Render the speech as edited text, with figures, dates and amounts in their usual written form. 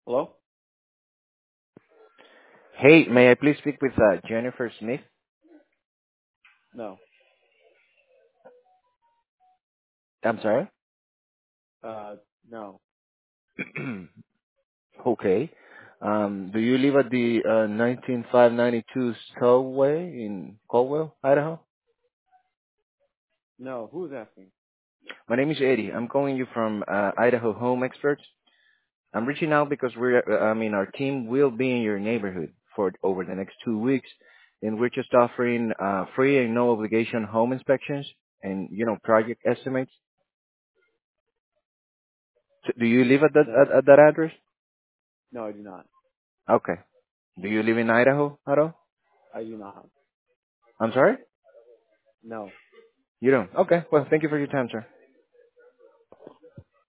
Hello? Hey, may I please speak with Jennifer Smith? No. I'm sorry. Uh, no. Okay. Do you live at the 19592 Stowaway in Caldwell, Idaho? No. Who's asking? My name is Eddie. I'm calling you from Idaho Home Experts. I'm reaching out because our team will be in your neighborhood for over the next 2 weeks, and we're just offering free and no obligation home inspections and project estimates. So do you live at No. at that address? No, I do not. Okay. Do you live in Idaho at all? I do not. I'm sorry? No. You don't? Okay. Well, thank you for your time, sir.